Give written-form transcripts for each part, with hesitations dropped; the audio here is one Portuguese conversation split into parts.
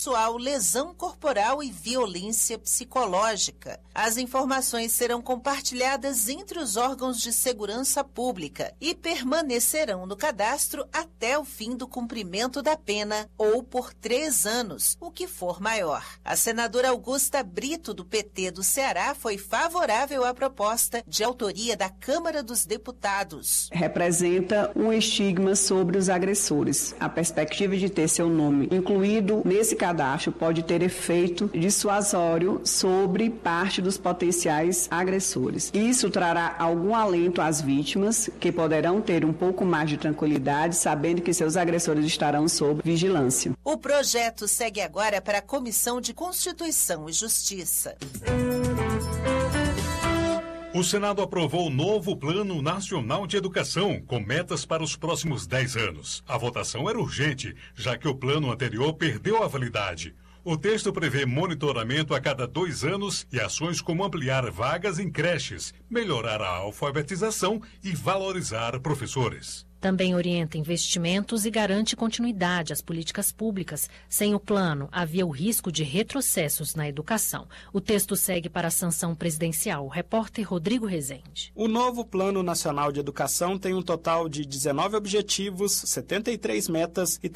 sexual, lesão corporal e violência psicológica. As informações serão compartilhadas entre os órgãos de segurança pública e permanecerão no cadastro até o fim do cumprimento da pena ou por 3 anos, o que for maior. A senadora Augusta Brito, do PT do Ceará, foi favorável à proposta de autoria da Câmara dos Deputados. Representa um estigma sobre os agressores. A perspectiva de ter seu nome incluído nesse cadastro pode ter efeito dissuasório sobre parte dos potenciais agressores. Isso trará algum alento às vítimas, que poderão ter um pouco mais de tranquilidade, sabendo que seus agressores estarão sob vigilância. O projeto segue agora para a Comissão de Constituição e Justiça. O Senado aprovou o novo Plano Nacional de Educação, com metas para os próximos 10 anos. A votação era urgente, já que o plano anterior perdeu a validade. O texto prevê monitoramento a cada 2 anos e ações como ampliar vagas em creches, melhorar a alfabetização e valorizar professores. Também orienta investimentos e garante continuidade às políticas públicas. Sem o plano, havia o risco de retrocessos na educação. O texto segue para a sanção presidencial. O repórter Rodrigo Rezende. O novo Plano Nacional de Educação tem um total de 19 objetivos, 73 metas e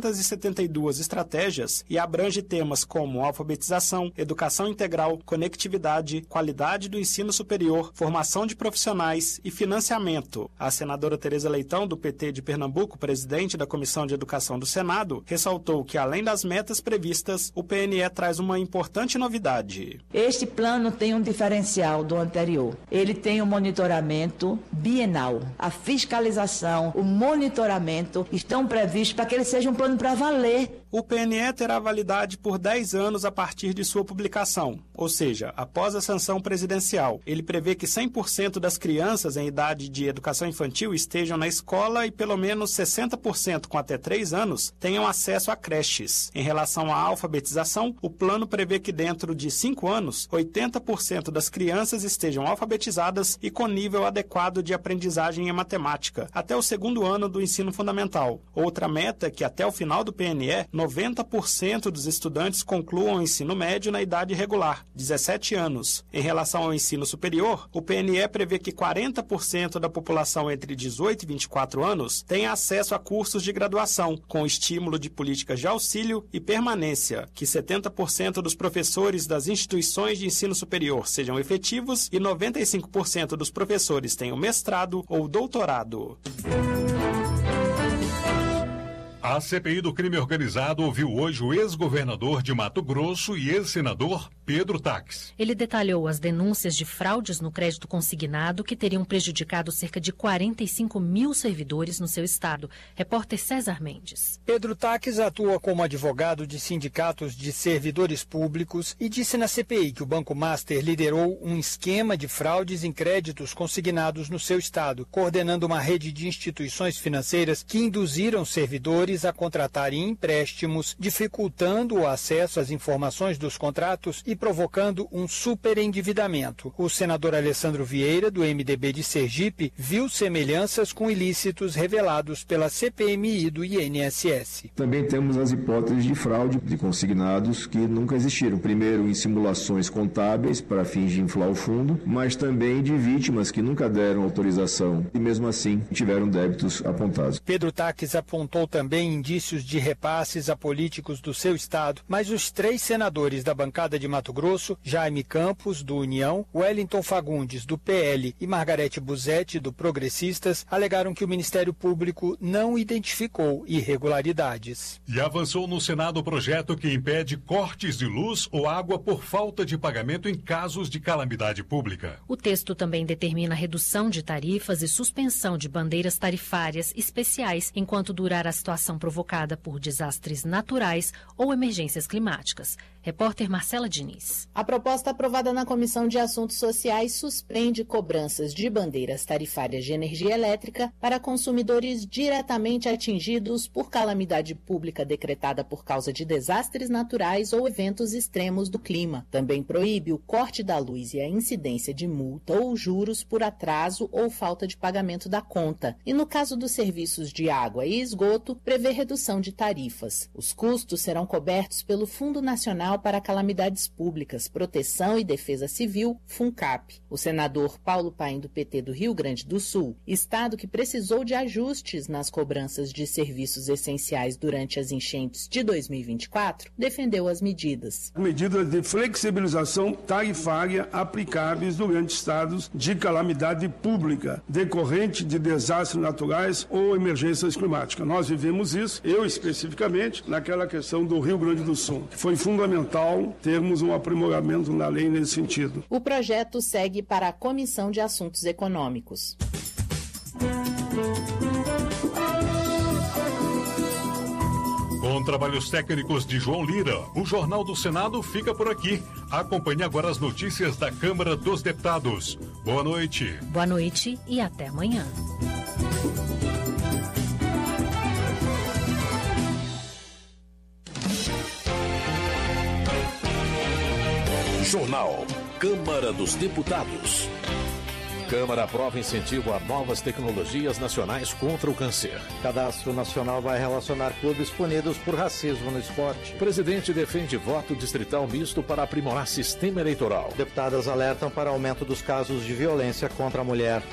372 estratégias e abrange temas como alfabetização, educação integral, conectividade, qualidade do ensino superior, formação de profissionais e financiamento. A senadora Tereza Leitão, do PT de Pernambuco, presidente da Comissão de Educação do Senado, ressaltou que, além das metas previstas, o PNE traz uma importante novidade. Este plano tem um diferencial do anterior. Ele tem um monitoramento bienal. A fiscalização, o monitoramento estão previstos para que ele seja um plano para valer. O PNE terá validade por 10 anos a partir de sua publicação, ou seja, após a sanção presidencial. Ele prevê que 100% das crianças em idade de educação infantil estejam na escola e pelo menos 60% com até 3 anos tenham acesso a creches. Em relação à alfabetização, o plano prevê que dentro de 5 anos, 80% das crianças estejam alfabetizadas e com nível adequado de aprendizagem em matemática, até o 2º ano do ensino fundamental. Outra meta é que até o final do PNE, 90% dos estudantes concluam o ensino médio na idade regular, 17 anos. Em relação ao ensino superior, o PNE prevê que 40% da população entre 18 e 24 anos tenha acesso a cursos de graduação, com estímulo de políticas de auxílio e permanência, que 70% dos professores das instituições de ensino superior sejam efetivos e 95% dos professores tenham mestrado ou doutorado. A CPI do crime organizado ouviu hoje o ex-governador de Mato Grosso e ex-senador Pedro Taques. Ele detalhou as denúncias de fraudes no crédito consignado que teriam prejudicado cerca de 45 mil servidores no seu estado. Repórter César Mendes. Pedro Taques atua como advogado de sindicatos de servidores públicos e disse na CPI que o Banco Master liderou um esquema de fraudes em créditos consignados no seu estado, coordenando uma rede de instituições financeiras que induziram servidores a contratarem empréstimos, dificultando o acesso às informações dos contratos e provocando um superendividamento. O senador Alessandro Vieira, do MDB de Sergipe, viu semelhanças com ilícitos revelados pela CPMI do INSS. Também temos as hipóteses de fraude de consignados que nunca existiram. Primeiro, em simulações contábeis para fins de inflar o fundo, mas também de vítimas que nunca deram autorização e mesmo assim tiveram débitos apontados. Pedro Taques apontou também indícios de repasses a políticos do seu estado, mas os 3 senadores da bancada de Mato Grosso, Jaime Campos, do União, Wellington Fagundes, do PL e Margarete Busetti, do Progressistas, alegaram que o Ministério Público não identificou irregularidades. E avançou no Senado o projeto que impede cortes de luz ou água por falta de pagamento em casos de calamidade pública. O texto também determina a redução de tarifas e suspensão de bandeiras tarifárias especiais enquanto durar a situação provocada por desastres naturais ou emergências climáticas. Repórter Marcela Diniz. Muniz. A proposta aprovada na Comissão de Assuntos Sociais suspende cobranças de bandeiras tarifárias de energia elétrica para consumidores diretamente atingidos por calamidade pública decretada por causa de desastres naturais ou eventos extremos do clima. Também proíbe o corte da luz e a incidência de multa ou juros por atraso ou falta de pagamento da conta. E no caso dos serviços de água e esgoto, prevê redução de tarifas. Os custos serão cobertos pelo Fundo Nacional para Calamidades Públicas, Proteção e Defesa Civil, FUNCAP. O senador Paulo Paim, do PT do Rio Grande do Sul, estado que precisou de ajustes nas cobranças de serviços essenciais durante as enchentes de 2024, defendeu as medidas. Medidas de flexibilização tarifária aplicáveis durante estados de calamidade pública, decorrente de desastres naturais ou emergências climáticas. Nós vivemos isso, eu especificamente, naquela questão do Rio Grande do Sul. Foi fundamental termos um aprimoramento na lei nesse sentido. O projeto segue para a Comissão de Assuntos Econômicos. Com trabalhos técnicos de João Lira, o Jornal do Senado fica por aqui. Acompanhe agora as notícias da Câmara dos Deputados. Boa noite. Boa noite e até amanhã. Jornal Câmara dos Deputados. Câmara aprova incentivo a novas tecnologias nacionais contra o câncer. Cadastro Nacional vai relacionar clubes punidos por racismo no esporte. Presidente defende voto distrital misto para aprimorar sistema eleitoral. Deputadas alertam para aumento dos casos de violência contra a mulher.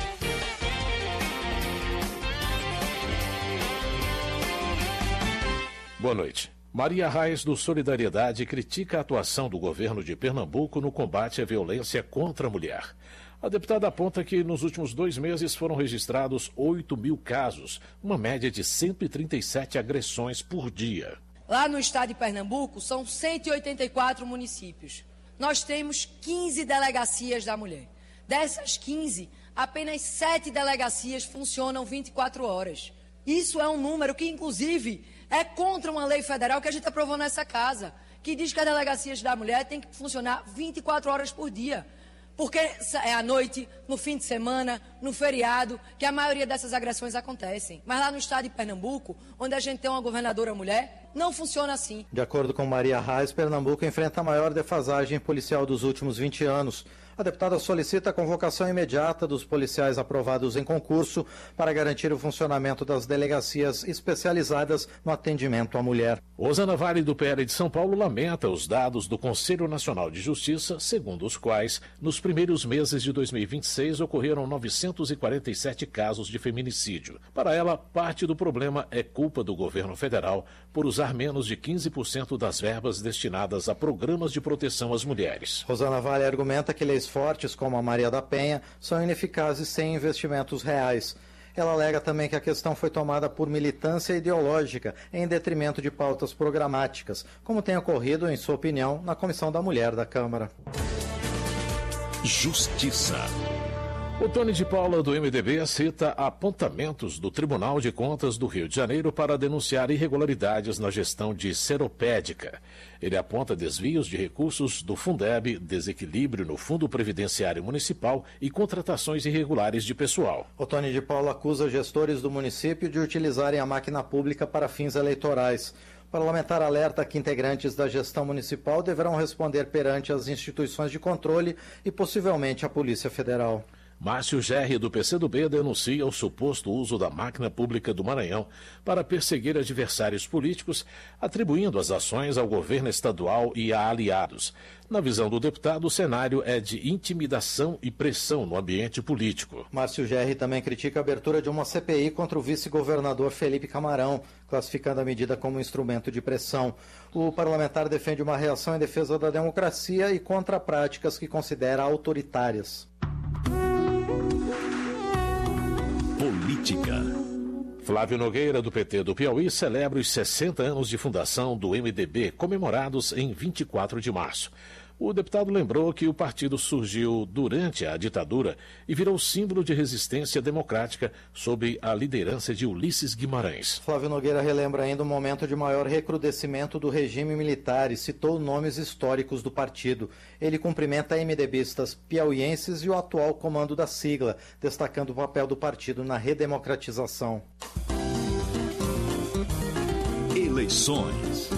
Boa noite. Maria Reis, do Solidariedade, critica a atuação do governo de Pernambuco no combate à violência contra a mulher. A deputada aponta que nos últimos 2 meses foram registrados 8.000 casos, uma média de 137 agressões por dia. Lá no estado de Pernambuco, são 184 municípios. Nós temos 15 delegacias da mulher. Dessas 15, apenas 7 delegacias funcionam 24 horas. Isso é um número que, inclusive, é contra uma lei federal que a gente aprovou nessa casa, que diz que as delegacias da mulher têm que funcionar 24 horas por dia. Porque é à noite, no fim de semana, no feriado, que a maioria dessas agressões acontecem. Mas lá no estado de Pernambuco, onde a gente tem uma governadora mulher, não funciona assim. De acordo com Maria Reis, Pernambuco enfrenta a maior defasagem policial dos últimos 20 anos. A deputada solicita a convocação imediata dos policiais aprovados em concurso para garantir o funcionamento das delegacias especializadas no atendimento à mulher. Rosana Vale, do PL de São Paulo, lamenta os dados do Conselho Nacional de Justiça, segundo os quais, nos primeiros meses de 2026, ocorreram 947 casos de feminicídio. Para ela, parte do problema é culpa do governo federal por usar menos de 15% das verbas destinadas a programas de proteção às mulheres. Rosana Vale argumenta que leis fortes como a Maria da Penha são ineficazes sem investimentos reais. Ela alega também que a questão foi tomada por militância ideológica em detrimento de pautas programáticas, como tem ocorrido, em sua opinião, na Comissão da Mulher da Câmara. Justiça. O Tony de Paula, do MDB, cita apontamentos do Tribunal de Contas do Rio de Janeiro para denunciar irregularidades na gestão de Seropédica. Ele aponta desvios de recursos do Fundeb, desequilíbrio no Fundo Previdenciário Municipal e contratações irregulares de pessoal. O Tony de Paula acusa gestores do município de utilizarem a máquina pública para fins eleitorais. O parlamentar alerta que integrantes da gestão municipal deverão responder perante as instituições de controle e possivelmente a Polícia Federal. Márcio Gerri, do PCdoB, denuncia o suposto uso da máquina pública do Maranhão para perseguir adversários políticos, atribuindo as ações ao governo estadual e a aliados. Na visão do deputado, o cenário é de intimidação e pressão no ambiente político. Márcio Gerri também critica a abertura de uma CPI contra o vice-governador Felipe Camarão, classificando a medida como instrumento de pressão. O parlamentar defende uma reação em defesa da democracia e contra práticas que considera autoritárias. Política. Flávio Nogueira, do PT do Piauí, celebra os 60 anos de fundação do MDB, comemorados em 24 de março. O deputado lembrou que o partido surgiu durante a ditadura e virou símbolo de resistência democrática sob a liderança de Ulisses Guimarães. Flávio Nogueira relembra ainda um momento de maior recrudescimento do regime militar e citou nomes históricos do partido. Ele cumprimenta MDBistas piauienses e o atual comando da sigla, destacando o papel do partido na redemocratização. Eleições.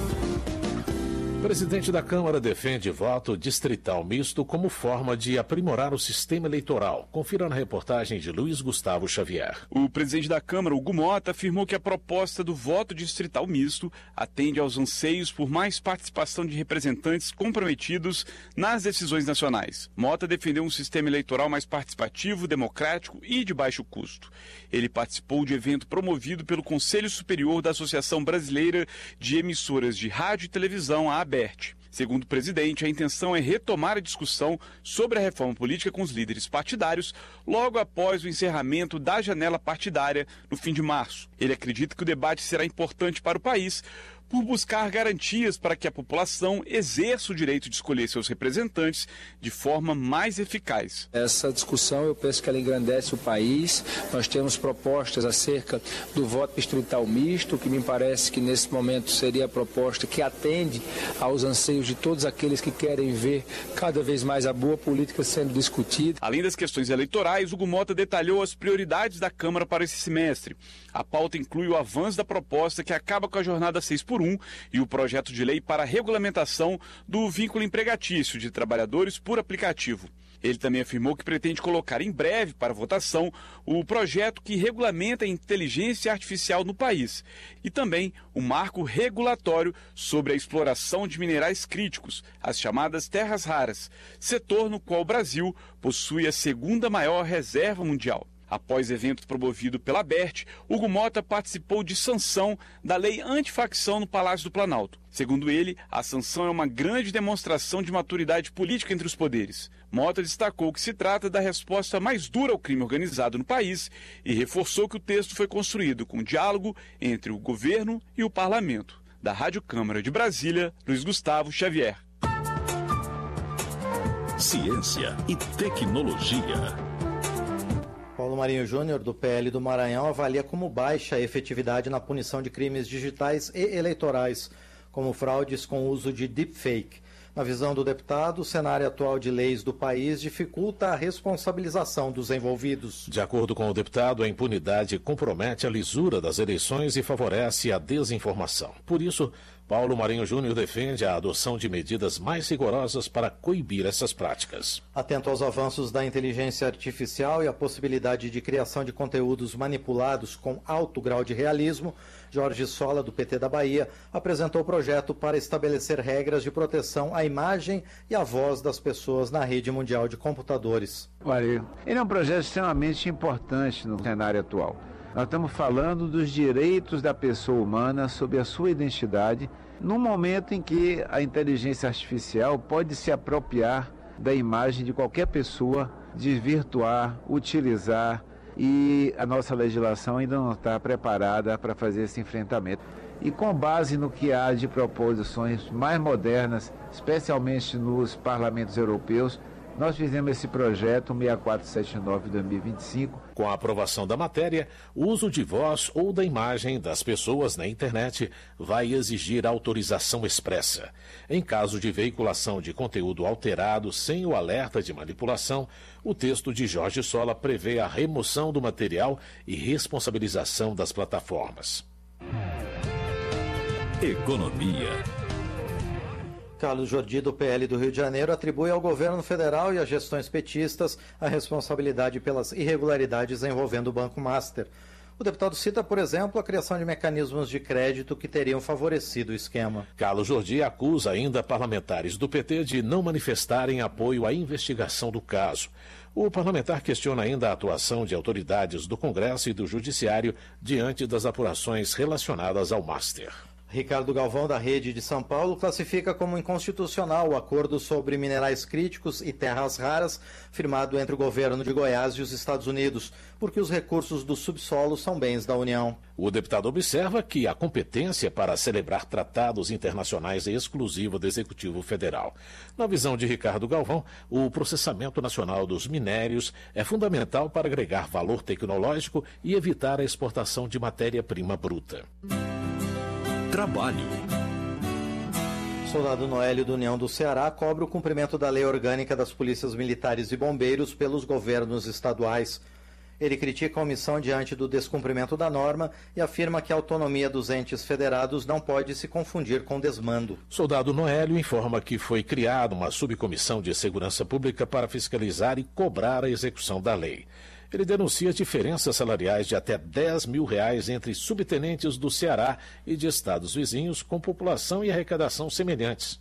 O presidente da Câmara defende voto distrital misto como forma de aprimorar o sistema eleitoral. Confira na reportagem de Luiz Gustavo Xavier. O presidente da Câmara, Hugo Mota, afirmou que a proposta do voto distrital misto atende aos anseios por mais participação de representantes comprometidos nas decisões nacionais. Mota defendeu um sistema eleitoral mais participativo, democrático e de baixo custo. Ele participou de evento promovido pelo Conselho Superior da Associação Brasileira de Emissoras de Rádio e Televisão, a ABERT. Segundo o presidente, a intenção é retomar a discussão sobre a reforma política com os líderes partidários logo após o encerramento da janela partidária no fim de março. Ele acredita que o debate será importante para o país por buscar garantias para que a população exerça o direito de escolher seus representantes de forma mais eficaz. Essa discussão, eu penso que ela engrandece o país. Nós temos propostas acerca do voto distrital misto, que me parece que nesse momento seria a proposta que atende aos anseios de todos aqueles que querem ver cada vez mais a boa política sendo discutida. Além das questões eleitorais, Hugo Mota detalhou as prioridades da Câmara para esse semestre. A pauta inclui o avanço da proposta que acaba com a jornada 6x1 e o projeto de lei para a regulamentação do vínculo empregatício de trabalhadores por aplicativo. Ele também afirmou que pretende colocar em breve para votação o projeto que regulamenta a inteligência artificial no país e também o marco regulatório sobre a exploração de minerais críticos, as chamadas terras raras, setor no qual o Brasil possui a segunda maior reserva mundial. Após evento promovido pela ABERT, Hugo Mota participou de sanção da lei antifacção no Palácio do Planalto. Segundo ele, a sanção é uma grande demonstração de maturidade política entre os poderes. Mota destacou que se trata da resposta mais dura ao crime organizado no país e reforçou que o texto foi construído com diálogo entre o governo e o parlamento. Da Rádio Câmara de Brasília, Luiz Gustavo Xavier. Ciência e tecnologia. Paulo Marinho Júnior, do PL do Maranhão, avalia como baixa a efetividade na punição de crimes digitais e eleitorais, como fraudes com uso de deepfake. Na visão do deputado, o cenário atual de leis do país dificulta a responsabilização dos envolvidos. De acordo com o deputado, a impunidade compromete a lisura das eleições e favorece a desinformação. Por isso, Paulo Marinho Júnior defende a adoção de medidas mais rigorosas para coibir essas práticas. Atento aos avanços da inteligência artificial e à possibilidade de criação de conteúdos manipulados com alto grau de realismo, Jorge Sola, do PT da Bahia, apresentou o projeto para estabelecer regras de proteção à imagem e à voz das pessoas na rede mundial de computadores. Olha, ele é um projeto extremamente importante no cenário atual. Nós estamos falando dos direitos da pessoa humana sobre a sua identidade, num momento em que a inteligência artificial pode se apropriar da imagem de qualquer pessoa, desvirtuar, utilizar, e a nossa legislação ainda não está preparada para fazer esse enfrentamento. E com base no que há de proposições mais modernas, especialmente nos parlamentos europeus, nós fizemos esse projeto 6479-2025. Com a aprovação da matéria, o uso de voz ou da imagem das pessoas na internet vai exigir autorização expressa. Em caso de veiculação de conteúdo alterado sem o alerta de manipulação, o texto de Jorge Sola prevê a remoção do material e responsabilização das plataformas. Economia. Carlos Jordi, do PL do Rio de Janeiro, atribui ao governo federal e às gestões petistas a responsabilidade pelas irregularidades envolvendo o Banco Master. O deputado cita, por exemplo, a criação de mecanismos de crédito que teriam favorecido o esquema. Carlos Jordi acusa ainda parlamentares do PT de não manifestarem apoio à investigação do caso. O parlamentar questiona ainda a atuação de autoridades do Congresso e do Judiciário diante das apurações relacionadas ao Master. Ricardo Galvão, da Rede de São Paulo, classifica como inconstitucional o acordo sobre minerais críticos e terras raras firmado entre o governo de Goiás e os Estados Unidos, porque os recursos do subsolo são bens da União. O deputado observa que a competência para celebrar tratados internacionais é exclusiva do Executivo Federal. Na visão de Ricardo Galvão, o processamento nacional dos minérios é fundamental para agregar valor tecnológico e evitar a exportação de matéria-prima bruta. Trabalho. Soldado Noélio da União do Ceará cobra o cumprimento da Lei Orgânica das Polícias Militares e Bombeiros pelos governos estaduais. Ele critica a omissão diante do descumprimento da norma e afirma que a autonomia dos entes federados não pode se confundir com desmando. Soldado Noélio informa que foi criada uma subcomissão de segurança pública para fiscalizar e cobrar a execução da lei. Ele denuncia diferenças salariais de até R$10 mil entre subtenentes do Ceará e de estados vizinhos com população e arrecadação semelhantes.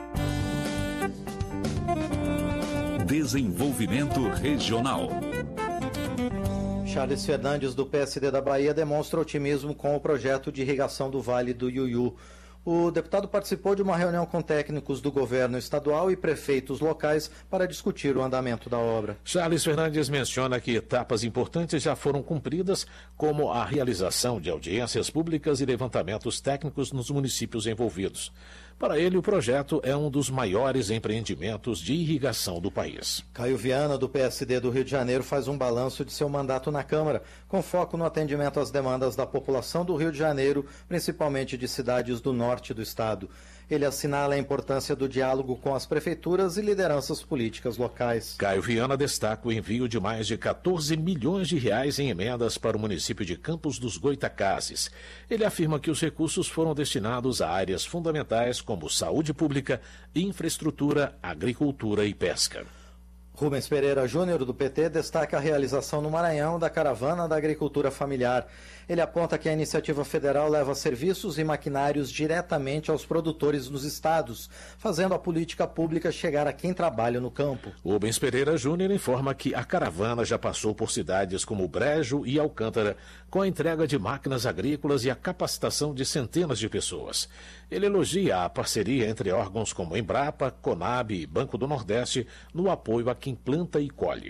Desenvolvimento regional. Charles Fernandes, do PSD da Bahia, demonstra otimismo com o projeto de irrigação do Vale do Iuiú. O deputado participou de uma reunião com técnicos do governo estadual e prefeitos locais para discutir o andamento da obra. Charles Fernandes menciona que etapas importantes já foram cumpridas, como a realização de audiências públicas e levantamentos técnicos nos municípios envolvidos. Para ele, o projeto é um dos maiores empreendimentos de irrigação do país. Caio Viana, do PSD do Rio de Janeiro, faz um balanço de seu mandato na Câmara, com foco no atendimento às demandas da população do Rio de Janeiro, principalmente de cidades do norte do estado. Ele assinala a importância do diálogo com as prefeituras e lideranças políticas locais. Caio Viana destaca o envio de mais de R$14 milhões em emendas para o município de Campos dos Goitacazes. Ele afirma que os recursos foram destinados a áreas fundamentais como saúde pública, infraestrutura, agricultura e pesca. Rubens Pereira Júnior, do PT, destaca a realização no Maranhão da Caravana da Agricultura Familiar. Ele aponta que a iniciativa federal leva serviços e maquinários diretamente aos produtores dos estados, fazendo a política pública chegar a quem trabalha no campo. Rubens Pereira Júnior informa que a caravana já passou por cidades como Brejo e Alcântara, com a entrega de máquinas agrícolas e a capacitação de centenas de pessoas. Ele elogia a parceria entre órgãos como Embrapa, Conab e Banco do Nordeste no apoio a quem planta e colhe.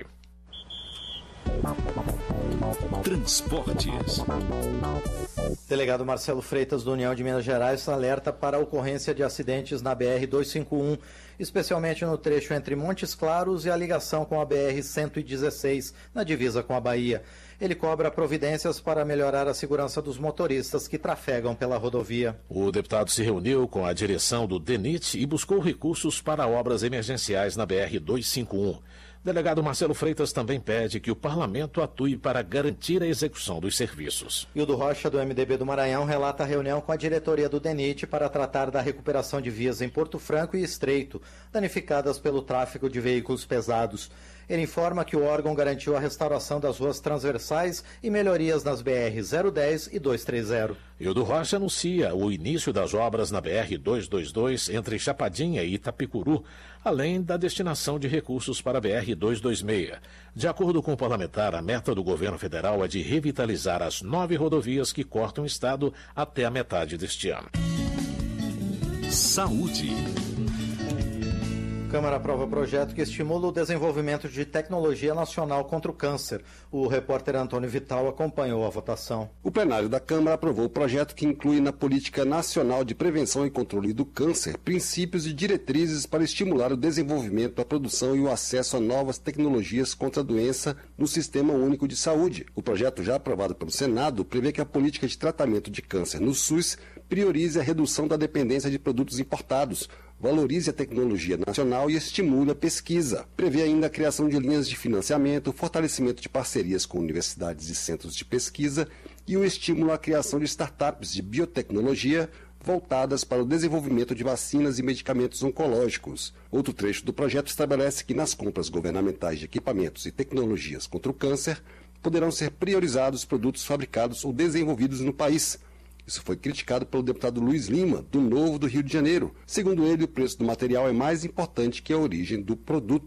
Transportes. Delegado Marcelo Freitas, da União de Minas Gerais, alerta para a ocorrência de acidentes na BR-251, especialmente no trecho entre Montes Claros e a ligação com a BR-116, na divisa com a Bahia. Ele cobra providências para melhorar a segurança dos motoristas que trafegam pela rodovia. O deputado se reuniu com a direção do DENIT e buscou recursos para obras emergenciais na BR-251. Delegado Marcelo Freitas também pede que o parlamento atue para garantir a execução dos serviços. Hildo Rocha, do MDB do Maranhão, relata a reunião com a diretoria do DENIT para tratar da recuperação de vias em Porto Franco e Estreito, danificadas pelo tráfego de veículos pesados. Ele informa que o órgão garantiu a restauração das ruas transversais e melhorias nas BR-010 e 230. Hildo Rocha anuncia o início das obras na BR-222 entre Chapadinha e Itapicuru, além da destinação de recursos para a BR-226. De acordo com o parlamentar, a meta do governo federal é de revitalizar as 9 rodovias que cortam o estado até a metade deste ano. Saúde. Câmara aprova projeto que estimula o desenvolvimento de tecnologia nacional contra o câncer. O repórter Antônio Vital acompanhou a votação. O plenário da Câmara aprovou o projeto que inclui na Política Nacional de Prevenção e Controle do Câncer princípios e diretrizes para estimular o desenvolvimento, a produção e o acesso a novas tecnologias contra a doença no Sistema Único de Saúde. O projeto, já aprovado pelo Senado, prevê que a política de tratamento de câncer no SUS priorize a redução da dependência de produtos importados, valorize a tecnologia nacional e estimule a pesquisa. Prevê ainda a criação de linhas de financiamento, o fortalecimento de parcerias com universidades e centros de pesquisa e o estímulo à criação de startups de biotecnologia voltadas para o desenvolvimento de vacinas e medicamentos oncológicos. Outro trecho do projeto estabelece que nas compras governamentais de equipamentos e tecnologias contra o câncer poderão ser priorizados produtos fabricados ou desenvolvidos no país. Isso foi criticado pelo deputado Luiz Lima, do Novo do Rio de Janeiro. Segundo ele, o preço do material é mais importante que a origem do produto.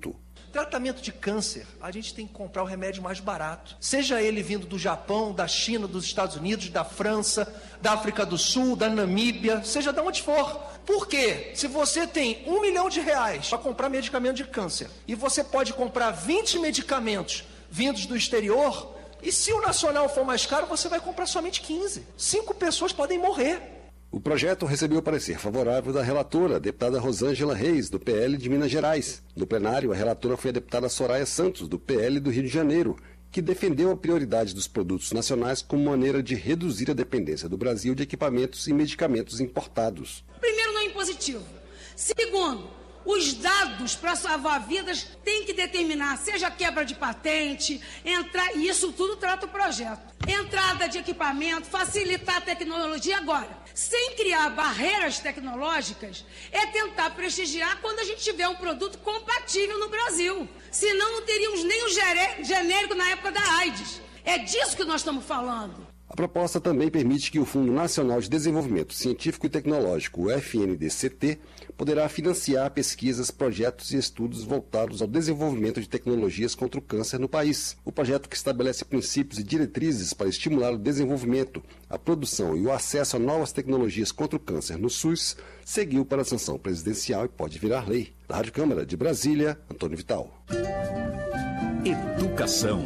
Tratamento de câncer, a gente tem que comprar o remédio mais barato. Seja ele vindo do Japão, da China, dos Estados Unidos, da França, da África do Sul, da Namíbia, seja de onde for. Por quê? Se você tem R$1 milhão para comprar medicamento de câncer e você pode comprar 20 medicamentos vindos do exterior, e se o nacional for mais caro, você vai comprar somente 15. 5 pessoas podem morrer. O projeto recebeu parecer favorável da relatora, a deputada Rosângela Reis, do PL de Minas Gerais. No plenário, a relatora foi a deputada Soraya Santos, do PL do Rio de Janeiro, que defendeu a prioridade dos produtos nacionais como maneira de reduzir a dependência do Brasil de equipamentos e medicamentos importados. Primeiro, não é impositivo. Segundo, os dados para salvar vidas têm que determinar, seja quebra de patente, e isso tudo trata o projeto. Entrada de equipamento, facilitar a tecnologia agora. Sem criar barreiras tecnológicas, é tentar prestigiar quando a gente tiver um produto compatível no Brasil. Senão não teríamos nem o genérico na época da AIDS. É disso que nós estamos falando. A proposta também permite que o Fundo Nacional de Desenvolvimento Científico e Tecnológico, o FNDCT, poderá financiar pesquisas, projetos e estudos voltados ao desenvolvimento de tecnologias contra o câncer no país. O projeto, que estabelece princípios e diretrizes para estimular o desenvolvimento, a produção e o acesso a novas tecnologias contra o câncer no SUS, seguiu para a sanção presidencial e pode virar lei. Da Rádio Câmara de Brasília, Antônio Vital. Educação.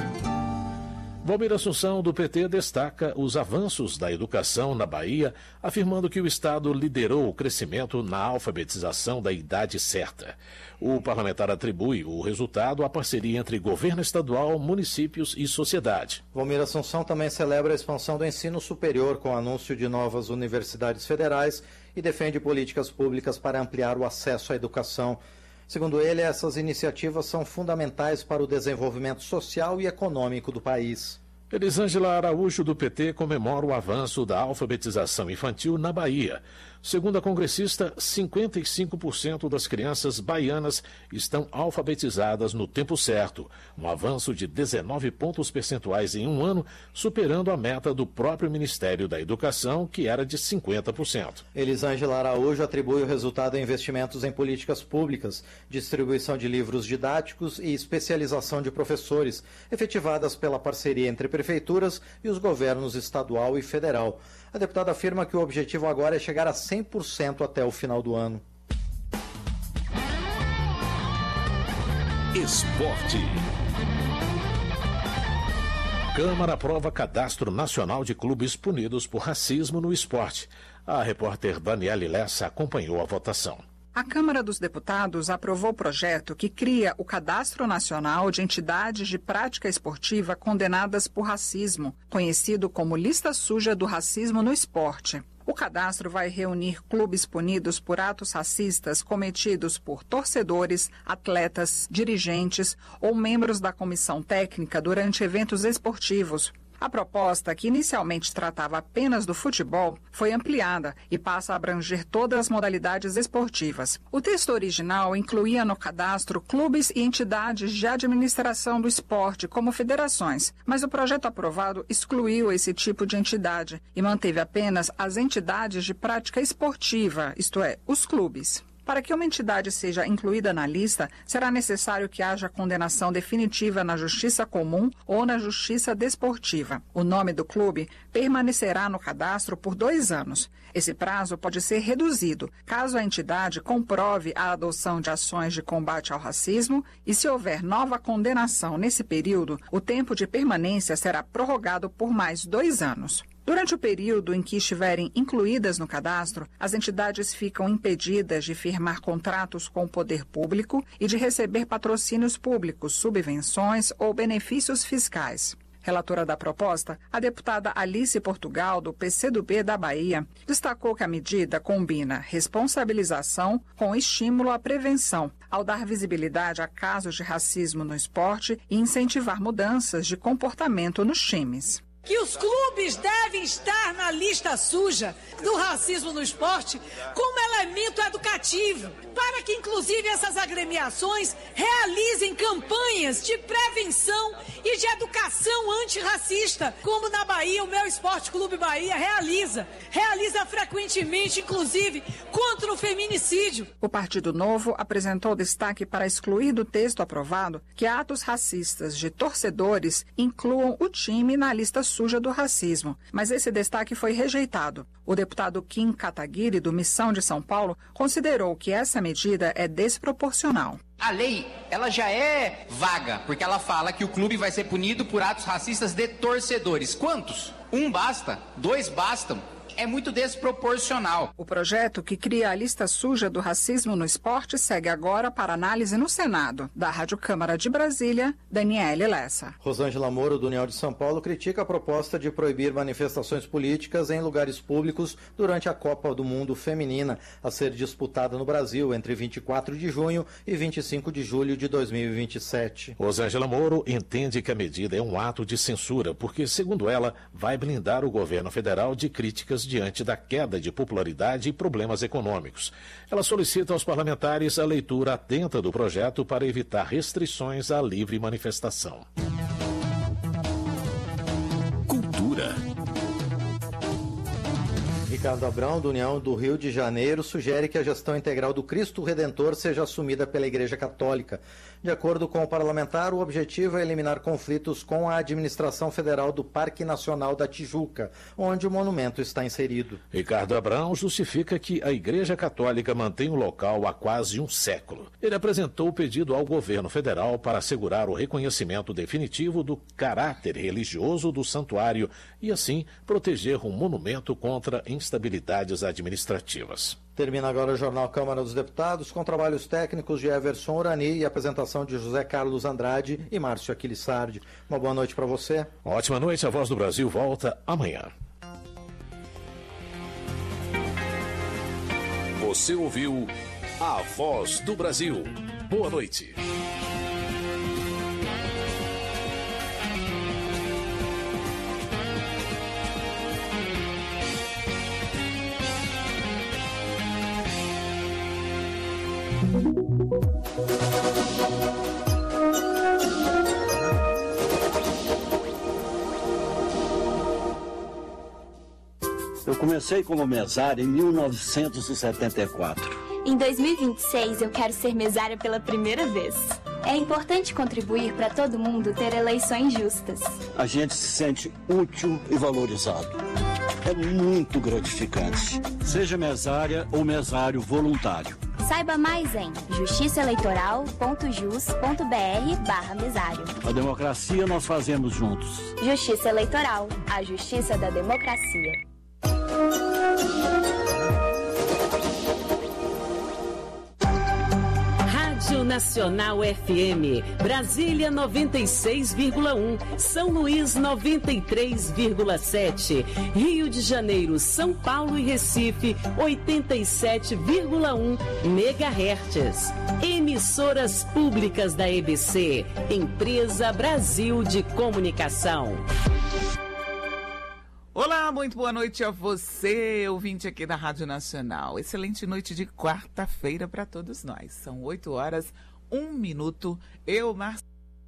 Valmir Assunção, do PT, destaca os avanços da educação na Bahia, afirmando que o Estado liderou o crescimento na alfabetização da idade certa. O parlamentar atribui o resultado à parceria entre governo estadual, municípios e sociedade. Valmir Assunção também celebra a expansão do ensino superior com o anúncio de novas universidades federais e defende políticas públicas para ampliar o acesso à educação. Segundo ele, essas iniciativas são fundamentais para o desenvolvimento social e econômico do país. Elisângela Araújo, do PT, comemora o avanço da alfabetização infantil na Bahia. Segundo a congressista, 55% das crianças baianas estão alfabetizadas no tempo certo, um avanço de 19 pontos percentuais em um ano, superando a meta do próprio Ministério da Educação, que era de 50%. Elisângela Araújo atribui o resultado a investimentos em políticas públicas, distribuição de livros didáticos e especialização de professores, efetivadas pela parceria entre prefeituras e os governos estadual e federal. A deputada afirma que o objetivo agora é chegar a 100% até o final do ano. Esporte. Câmara aprova Cadastro Nacional de Clubes Punidos por Racismo no Esporte. A repórter Daniele Lessa acompanhou a votação. A Câmara dos Deputados aprovou o projeto que cria o Cadastro Nacional de Entidades de Prática Esportiva Condenadas por Racismo, conhecido como Lista Suja do Racismo no Esporte. O cadastro vai reunir clubes punidos por atos racistas cometidos por torcedores, atletas, dirigentes ou membros da comissão técnica durante eventos esportivos. A proposta, que inicialmente tratava apenas do futebol, foi ampliada e passa a abranger todas as modalidades esportivas. O texto original incluía no cadastro clubes e entidades de administração do esporte, como federações, mas o projeto aprovado excluiu esse tipo de entidade e manteve apenas as entidades de prática esportiva, isto é, os clubes. Para que uma entidade seja incluída na lista, será necessário que haja condenação definitiva na Justiça Comum ou na Justiça Desportiva. O nome do clube permanecerá no cadastro por 2 anos. Esse prazo pode ser reduzido, caso a entidade comprove a adoção de ações de combate ao racismo e, se houver nova condenação nesse período, o tempo de permanência será prorrogado por mais 2 anos. Durante o período em que estiverem incluídas no cadastro, as entidades ficam impedidas de firmar contratos com o poder público e de receber patrocínios públicos, subvenções ou benefícios fiscais. Relatora da proposta, a deputada Alice Portugal, do PCdoB da Bahia, destacou que a medida combina responsabilização com estímulo à prevenção, ao dar visibilidade a casos de racismo no esporte e incentivar mudanças de comportamento nos times. que os clubes devem estar na lista suja do racismo no esporte como elemento educativo, para que inclusive essas agremiações realizem campanhas de prevenção e de educação antirracista, como na Bahia o meu Esporte Clube Bahia realiza frequentemente, inclusive, contra o feminicídio. O Partido Novo apresentou destaque para excluir do texto aprovado que atos racistas de torcedores incluam o time na lista suja do racismo, mas esse destaque foi rejeitado. O deputado Kim Kataguiri, do Missão de São Paulo, considerou que essa medida é desproporcional. A lei, ela já é vaga, porque ela fala que o clube vai ser punido por atos racistas de torcedores. Quantos? 1 basta? 2 bastam? É muito desproporcional. O projeto que cria a lista suja do racismo no esporte segue agora para análise no Senado. Da Rádio Câmara de Brasília, Daniele Lessa. Rosângela Moro, do União de São Paulo, critica a proposta de proibir manifestações políticas em lugares públicos durante a Copa do Mundo Feminina, a ser disputada no Brasil entre 24 de junho e 25 de julho de 2027. Rosângela Moro entende que a medida é um ato de censura, porque, segundo ela, vai blindar o governo federal de críticas diante da queda de popularidade e problemas econômicos. Ela solicita aos parlamentares a leitura atenta do projeto para evitar restrições à livre manifestação. Cultura. Ricardo Abrão, do União do Rio de Janeiro, sugere que a gestão integral do Cristo Redentor seja assumida pela Igreja Católica. De acordo com o parlamentar, o objetivo é eliminar conflitos com a administração federal do Parque Nacional da Tijuca, onde o monumento está inserido. Ricardo Abrão justifica que a Igreja Católica mantém o local há quase um século. Ele apresentou o pedido ao governo federal para assegurar o reconhecimento definitivo do caráter religioso do santuário e, assim, proteger um monumento contra instabilidades administrativas. Termina agora o Jornal Câmara dos Deputados, com trabalhos técnicos de Everson Urani e apresentação de José Carlos Andrade e Márcio Aquilissardi. Uma boa noite para você. Ótima noite, a Voz do Brasil volta amanhã. Você ouviu A Voz do Brasil. Boa noite. Eu comecei como mesária em 1974. Em 2026, eu quero ser mesária pela primeira vez. É importante contribuir para todo mundo ter eleições justas. A gente se sente útil e valorizado. É muito gratificante. Seja mesária ou mesário voluntário. Saiba mais em justiçaeleitoral.jus.br/mesário. A democracia nós fazemos juntos. Justiça Eleitoral, a justiça da democracia. Rádio Nacional FM, Brasília 96,1, São Luís 93,7, Rio de Janeiro, São Paulo e Recife 87,1 MHz. Emissoras públicas da EBC, Empresa Brasil de Comunicação. Olá, muito boa noite a você, ouvinte aqui da Rádio Nacional. Excelente noite de quarta-feira para todos nós. São 8 horas, 1 minuto. Eu, Marcelo.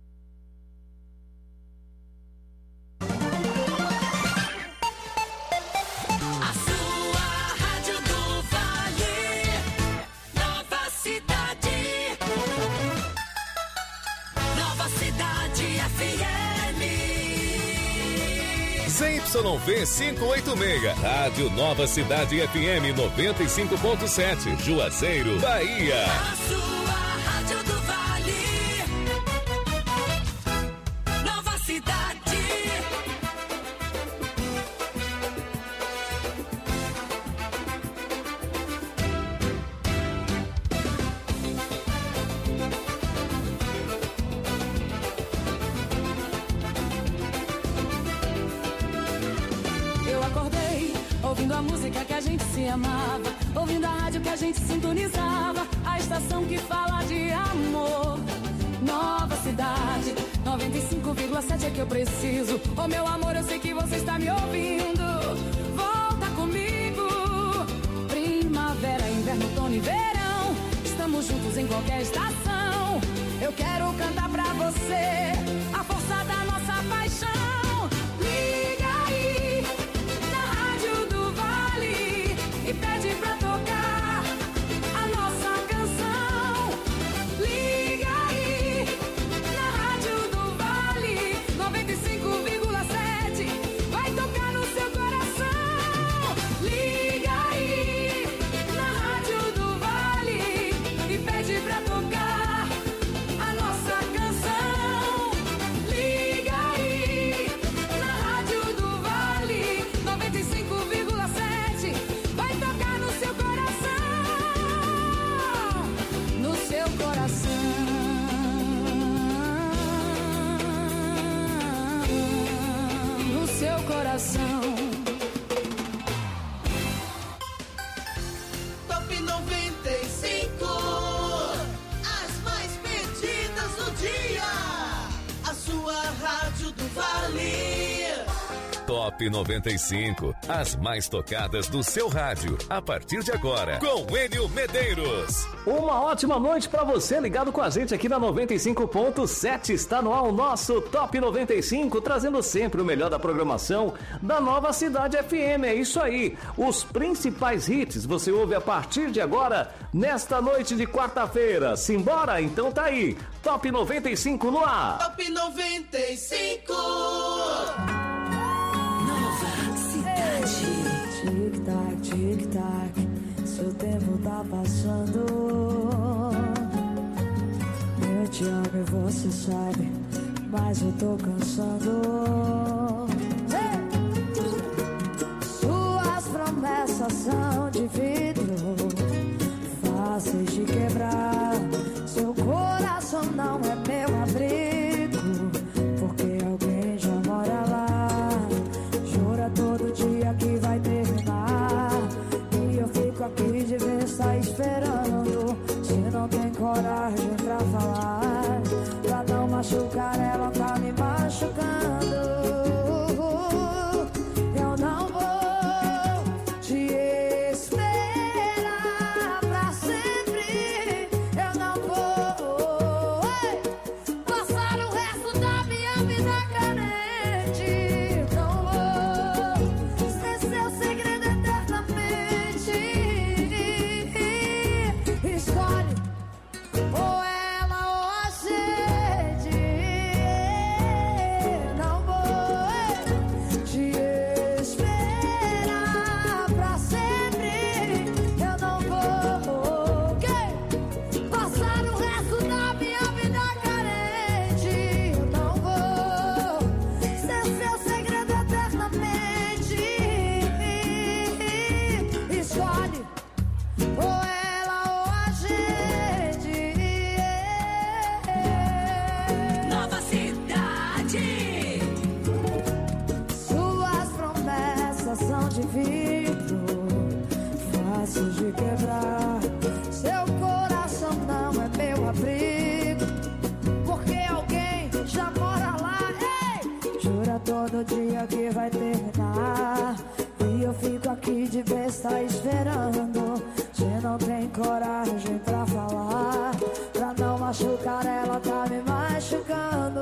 A sua Rádio do Vale, Nova Cidade. Nova Cidade FM. ZYV 586, Rádio Nova Cidade FM 95.7, Juazeiro, Bahia. A sua Rádio do Vale, Nova Cidade. Ouvindo a música que a gente se amava, ouvindo a rádio que a gente sintonizava, a estação que fala de amor. Nova Cidade, 95,7. 101,7 é que eu preciso. Oh, meu amor, eu sei que você está me ouvindo. Volta comigo. Primavera, inverno, outono e verão. Estamos juntos em qualquer estação. Eu quero cantar pra você a força da nossa paixão. Liga aí na Rádio do Vale e pede pra tocar a nossa canção. Liga aí na Rádio do Vale 95,7 vai tocar no seu coração. Liga aí na Rádio do Vale e pede pra tocar a nossa canção. Liga aí na Rádio do Vale 95,7 vai tocar no seu coração. No seu coração. No seu coração. Top 95, as mais pedidas do dia. A sua Rádio do Vale. Top 95, as mais tocadas do seu rádio, a partir de agora, com Enio Medeiros. Uma ótima noite pra você ligado com a gente aqui na 95.7. Está no ar o nosso Top 95, trazendo sempre o melhor da programação da Nova Cidade FM. É isso aí, os principais hits você ouve a partir de agora, nesta noite de quarta-feira. Simbora? Então tá aí, Top 95 no ar. Top 95. Tic-tac, tic-tac, seu tempo tá passando. Eu te amo e você sabe, mas eu tô cansando. Suas promessas são de vidro, fáceis de quebrar. Seu coração não é meu abrigo, porque alguém já mora lá. Jura todo dia que vai terminar, e eu fico aqui de besta esperando. Se não tem coragem pra falar, pra não machucar ela, tá me machucando. Eu não vou te esperar pra sempre. Eu não vou passar o resto da minha vida carente. Não vou ser seu segredo eternamente. Escolhe ou ela ou a gente. Não vou te esperar pra sempre. Eu não vou passar o resto da minha vida carente. Eu não vou ser seu segredo eternamente. Escolhe ou ela ou a gente. Nova Cidade. Suas promessas são de vidro, fáceis de quebrar. Seu coração não é meu abrigo, porque alguém já mora lá. Ei! Jura todo dia que vai terminar, e eu fico aqui de besta esperando. Se não tem coragem pra falar, pra não machucar ela, tá me machucando.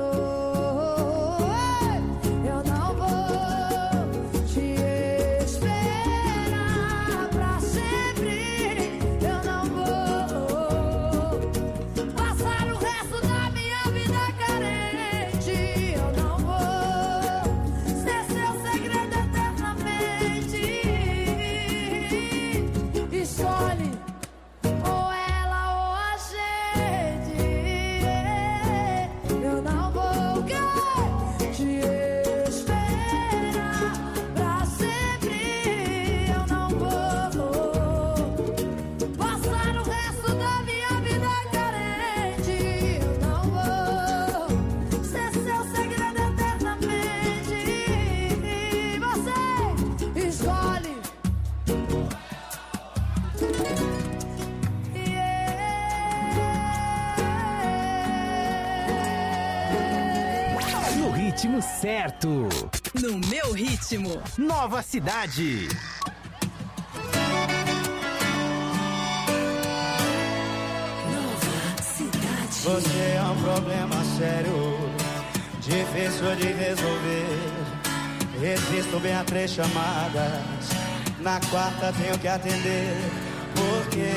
Eu não vou te esperar pra sempre. Eu não vou passar o resto da minha vida carente. Eu não vou ser seu segredo eternamente. ritmo certo. No meu ritmo. Nova Cidade. Você é um problema sério, difícil de resolver. Existo bem a 3 chamadas, na 4ª tenho que atender. Por quê?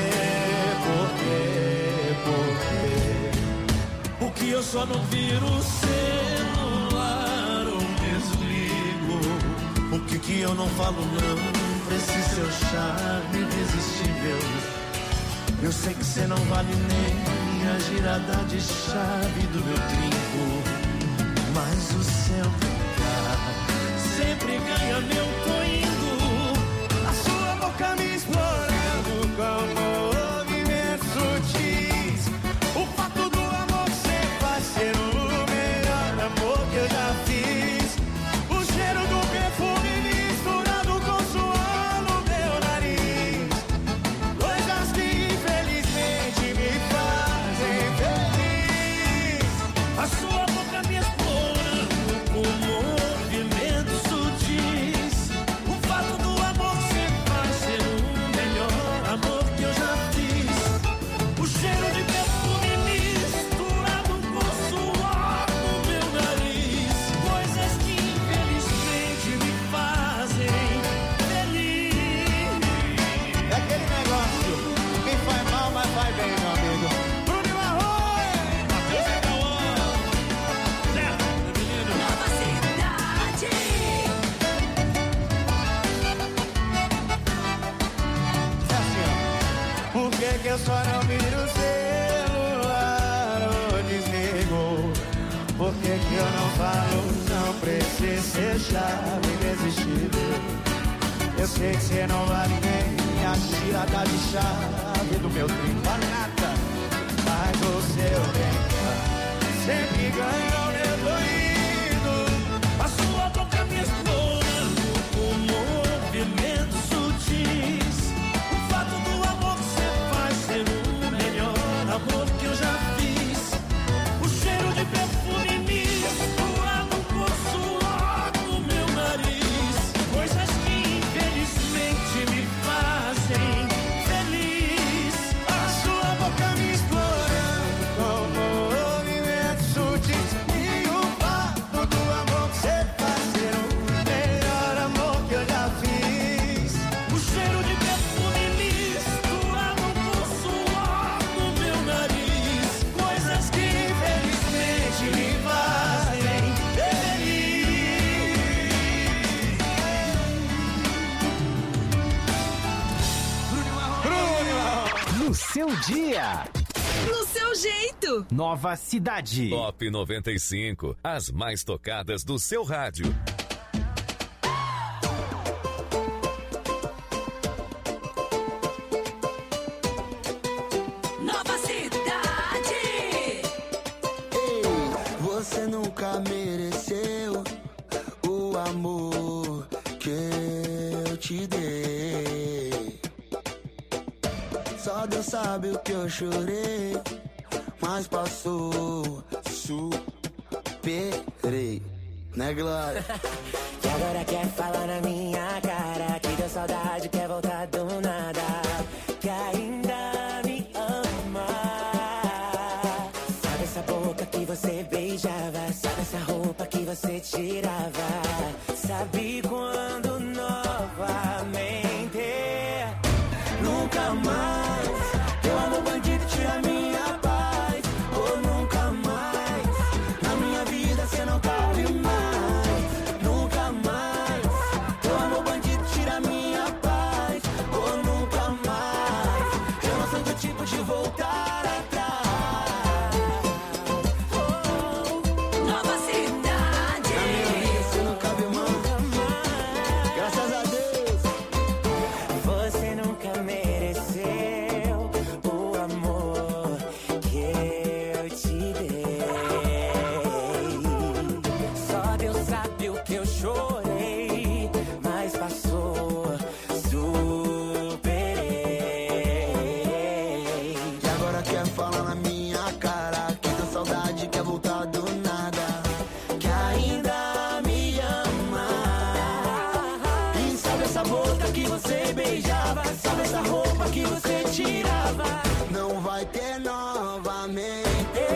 Porque eu só não viro o celular ou desligo. Por que eu não falo não pra esse seu charme irresistível? Eu sei que você não vale nem a girada de chave do meu trinco, mas o seu olhar sempre ganha meu tô indo. A sua boca me explorando com movimentos sutis. O fato do amor ser vai ser o melhor amor que eu já fiz. O cheiro do perfume misturado com suor no meu nariz. Coisas que infelizmente me fazem feliz. A sua boca me explorando com movimentos sutis. O fato do amor ser vai ser o melhor amor que eu já fiz. O cheiro de perfume misturado com suor no meu nariz. Coisas que infelizmente me fazem feliz. É aquele negócio, quem faz mal, mas faz bem, meu amigo. Bruno Marrone, Matheus Cauã, certo, menino? Nova Cidade. É assim, ó. Por que eu só não viro o celular ou desligo? Por que eu não falo não precisa ser chave irresistível? Eu sei que você não vale nem a tirada de chave do meu trinco. Vale nada, mas o seu bem sempre ganha o meu doído. A sua boca me explorando com movimentos sutis. O fato do amor ser vai ser o melhor amor que eu já fiz. O cheiro de perfume misturado com suor no meu nariz. Coisas que infelizmente me fazem feliz. A sua boca me explorando com movimentos sutis. E o fato do amor ser vai ser o melhor amor que eu já fiz. O cheiro de perfume misturado com suor no meu nariz. Coisas que infelizmente me fazem feliz. No seu dia. No seu jeito. Nova Cidade. Top 95. As mais tocadas do seu rádio. Nova Cidade. Você nunca mereceu o amor que eu te dei. Só Deus sabe o que eu chorei, mas passou, superei, né, Glória? E agora quer falar na minha cara que deu saudade, quer voltar do nada, que ainda me ama. Sabe essa boca que você beijava, sabe essa roupa que você tirava, sabe quando novamente nunca mais teu amor bandido tira minha paz. Ou nunca mais na minha vida cê não cabe mais. Nunca mais teu amor bandido tira minha paz. Ou nunca mais eu não sou do tipo de voltar atrás. Nova Cidade. Na minha vida cê não cabe mais. ter novamente.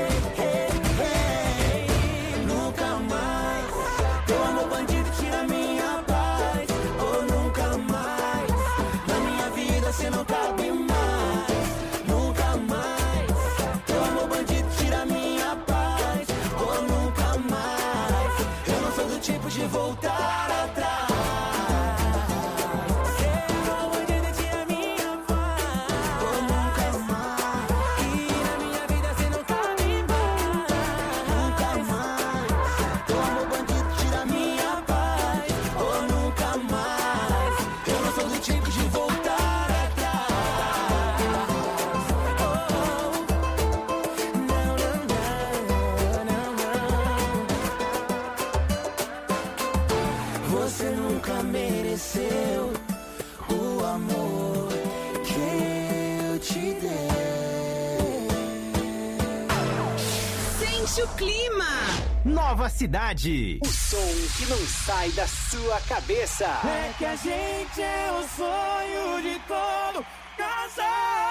Nunca mais. Teu amor bandido tira minha paz. Oh, nunca mais. Na minha vida cê não cabe mais. Nunca mais. Teu amor bandido tira minha paz. Oh, nunca mais. Eu não sou do tipo de voltar atrás. O clima. Nova Cidade. O som que não sai da sua cabeça. É que a gente é o sonho de todo casal.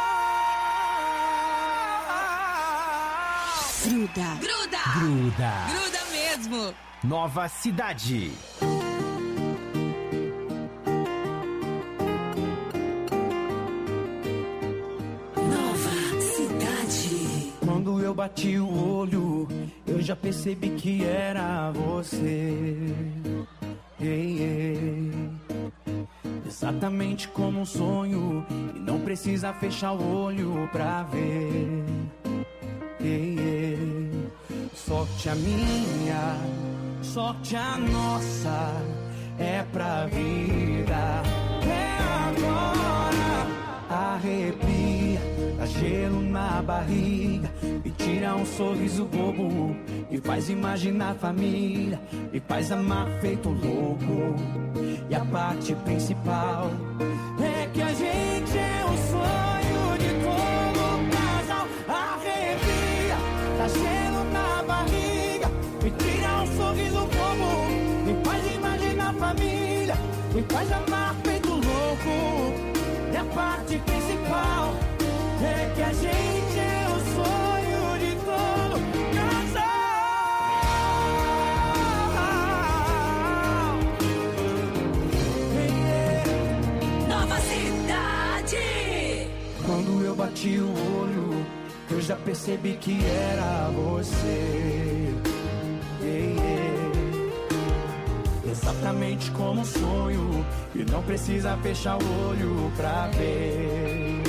Gruda. Gruda. Gruda. Gruda mesmo. Nova Cidade. Quando eu bati o olho, eu já percebi que era você. Exatamente como um sonho, e não precisa fechar o olho pra ver. Sorte a minha, sorte a nossa, é pra vida. É agora, arrepia, dá gelo na barriga, me tira um sorriso bobo, e faz imaginar a família, e faz amar feito louco. E a parte principal é que a gente é o sonho de todo casal. Arrepia, dá gelo na barriga, me tira um sorriso bobo, me faz imaginar a família, me faz amar feito louco. E a parte principal é que a gente é o sonho de todo casal. Nova Cidade. Quando eu bati o olho, eu já percebi que era você. Exatamente como um sonho, e não precisa fechar o olho pra ver.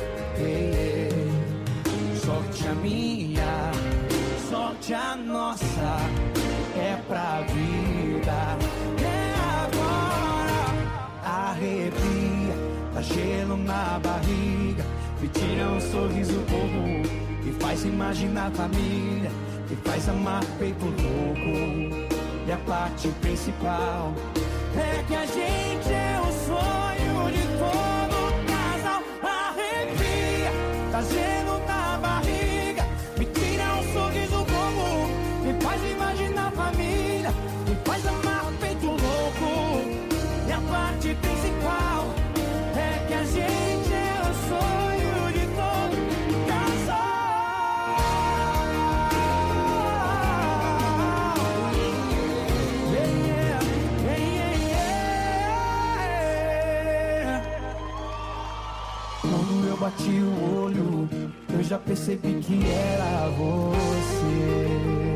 Sorte a minha, sorte a nossa, é pra vida. É agora, arrepia, dá gelo na barriga, me tira um sorriso bobo, e faz imaginar a família, e faz amar feito louco. E a parte principal é que a gente é o sonho de todo casal. Arrepia, tá gelo na barriga, me tira um sorriso bobo, me faz imaginar a família, me faz amar feito louco. E a parte principal é que a gente é o sonho de todo casal. Quando eu bati o olho, eu já percebi que era você.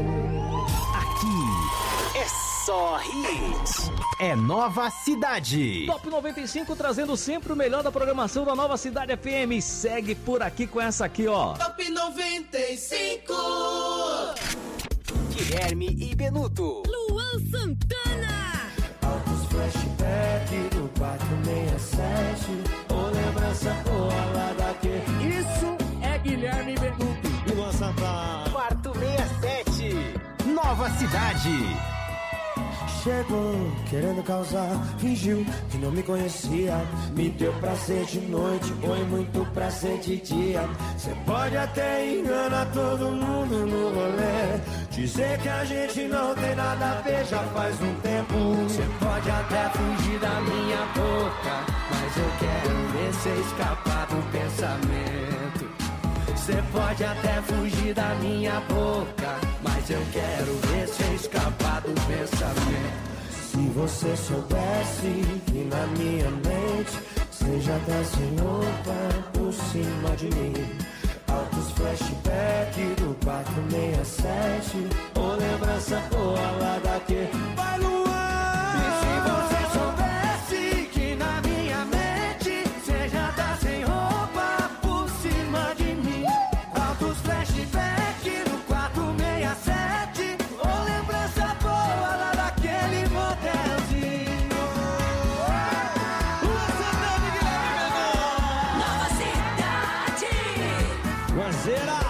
Aqui é só hits. É Nova Cidade. Top 95 trazendo sempre o melhor da programação da Nova Cidade FM. Segue por aqui com essa aqui, ó. Top 95. Guilherme e Benuto. Luan Santana. Altos flashback do 467. Ô lembrança boa lá daqui. Isso é Guilherme e Benuto. E Luan Santana. Quarto 67. Nova Cidade. Chegou querendo causar, fingiu que não me conhecia. Me deu prazer de noite, foi muito prazer de dia. Cê pode até enganar todo mundo no rolê, dizer que a gente não tem nada a ver já faz um tempo. Cê pode até fugir da minha boca, mas eu quero ver cê escapar do pensamento. Você pode até fugir da minha boca, mas eu quero ver você escapar do pensamento. Se você soubesse que na minha mente você já tá sem roupa por cima de mim. Altos flashback do 467, ou lembrança boa lá daquele vai Luan. E se você soubesse que na minha mente você já tá sem roupa por cima de mim. Altos flashback do 467, ou lembrança boa lá daquele motelzinho. Nova Cidade. Guazeira.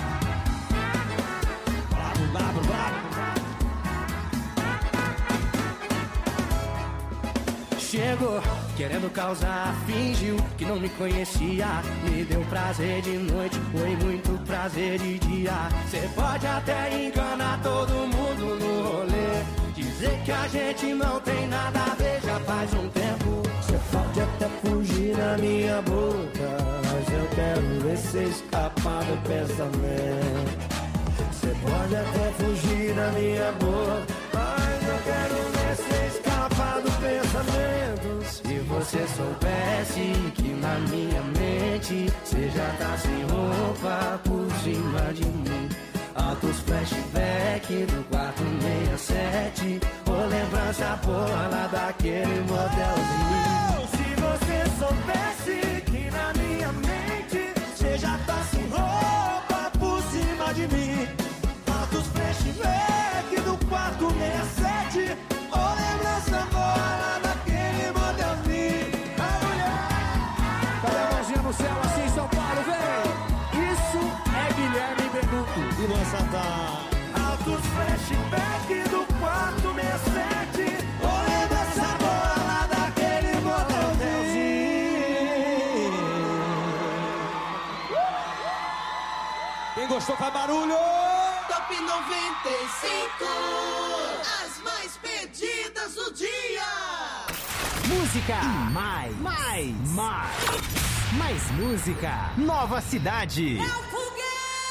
Bravo, bravo, bravo. Chegou querendo causar, fingiu que não me conhecia. Me deu prazer de noite, foi muito prazer de dia. Cê pode até enganar todo mundo no rolê, dizer que a gente não tem nada a ver já faz um tempo. Cê pode até fugir da minha boca, mas eu quero ver cê escapar do pensamento. Cê pode até fugir da minha boca, mas eu quero ver cê escapar do pensamento. Se você soubesse que na minha mente cê já tá sem roupa por cima de mim. Altos flashback do 467, ou lembrança boa lá daquele motelzinho. Se você soubesse que na minha mente cê já tá sem roupa por cima de mim. Altos flashback do 467, ou lembrança boa lá daquele motelzinho. A mulher, cadê a mãozinha no céu assim em São Paulo, vem? Isso é Guilherme Benuto e Luan Santana. Altos flashback do 467, ou lembrança boa lá daquele motelzinho. Quem gostou faz barulho! Top 95, as mais pedidas do dia. Música mais música. Nova Cidade. É o foguete.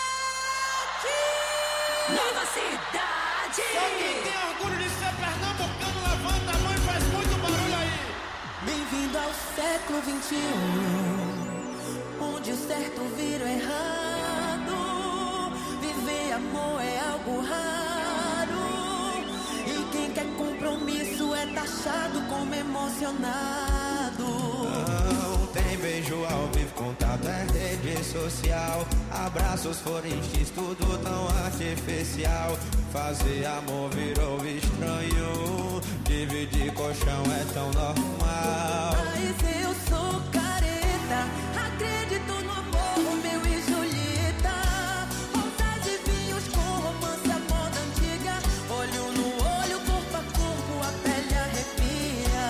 Nova Cidade. Só quem tem orgulho de ser pernambucano levanta a mão e faz muito barulho aí. Bem-vindo ao século XXI, onde o certo vira o errado. Viver amor é algo raro, e quem quer compromisso é taxado como emocionado. Não tem beijo ao vivo, contato é rede social. Abraços foram X, tudo tão artificial. Fazer amor virou estranho, dividir colchão é tão normal. Mas eu sou careta, acredito no amor, Romeu e Julieta. Rosas e vinhos com romance, a moda antiga. Olho no olho, corpo a corpo, a pele arrepia.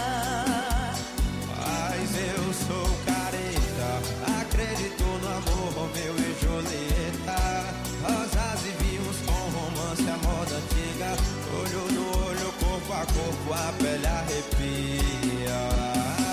Mas eu sou careta, acredito no amor, Romeu e Julieta. Rosas e vinhos com romance, a moda antiga. Olho no olho, corpo a corpo, a pele arrepia.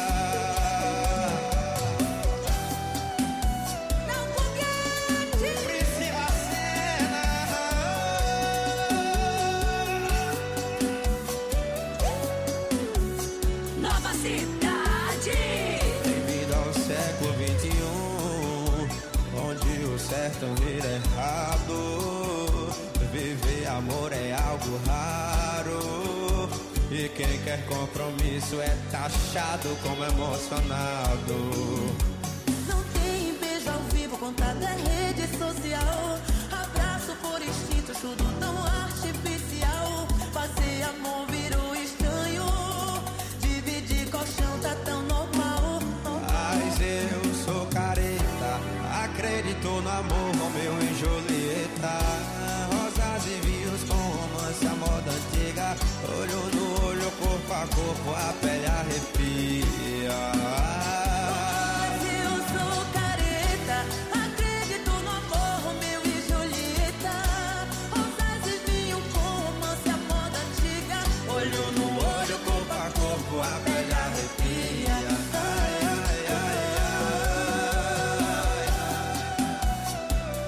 Nova Cidade. Bem-vindo ao século XXI, onde o certo vira errado. Viver amor é algo raro, e quem quer compromisso é taxado como emocionado. Não tem beijo ao vivo, contato é rede social. Abraço por instinto, tudo tão artificial. Fazer amor virou estranho, dividir colchão tá tão normal. Mas eu sou careta, acredito no amor, Romeu e Julieta. Rosas e vinhos com romance, a moda antiga. Olho no olho, corpo a corpo, a pele arrepia. Mas eu sou careta, acredito no amor, Romeu e Julieta. Rosas e vinho com romance, a moda antiga. Olho no olho, corpo a corpo, a pele arrepia. Ai, ai, ai, ai.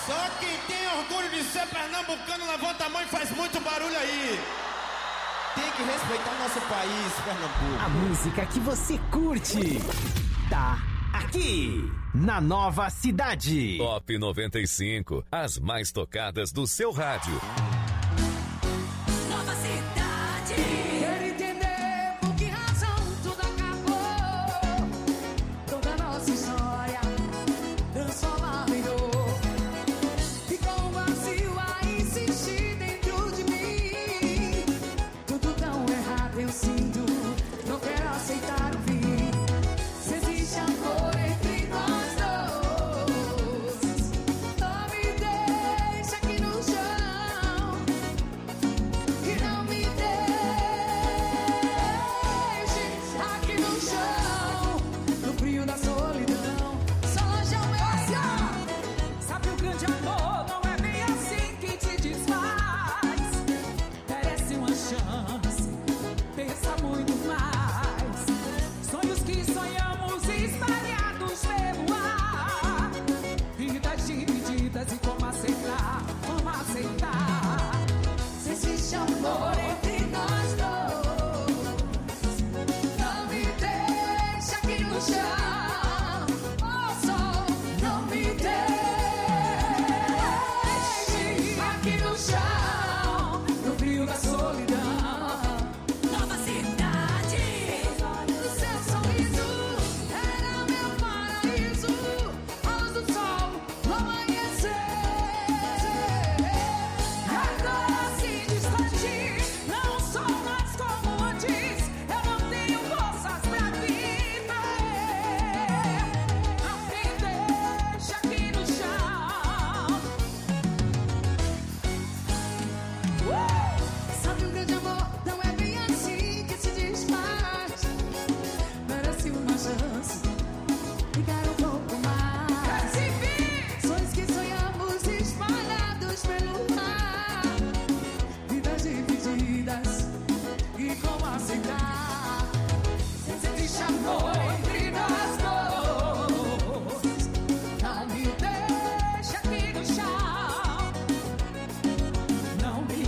Só quem tem orgulho de ser pernambucano, levanta a mão e faz muito barulho aí. Tem que respeitar o nosso país, Pernambuco. A música que você curte tá aqui, na Nova Cidade. Top 95, as mais tocadas do seu rádio. Nova Cidade. Quero entender por que razão tudo acabou. Toda nossa história transformada em dor. Ficou um vazio a insistir dentro de mim. Tudo tão errado eu sinto, não quero aceitar o fim. Se existe amor entre nós dois, não me deixa aqui no chão. Que não me deixe aqui no chão, no frio da solidão. Só longe ao meu. Sabe, o grande amor não é bem assim que te desfaz. Merece uma chance, pensa muito mais. Sonhos que sonhamos espalhados pelo ar. Vidas divididas e como aceitar, como aceitar. Se existe amor entre nós dois, não me deixa aqui no chão. Oh, sol, não me deixe aqui no chão, no frio da solidão. Nova Cidade. O seu sorriso era meu paraíso, a luz do sol no amanhecer. Agora assim distante, não sou mais como antes. Eu não tenho forças pra viver. Não me deixa aqui no chão. Sabe, um grande amor não é bem assim que se desfaz. Merece uma chance, ficar um pouco mais. Sonhos que sonhamos espalhados pelo mar. Vidas divididas e como aceitar. Se existe amor entre nós dois, não me deixa aqui no chão. Não me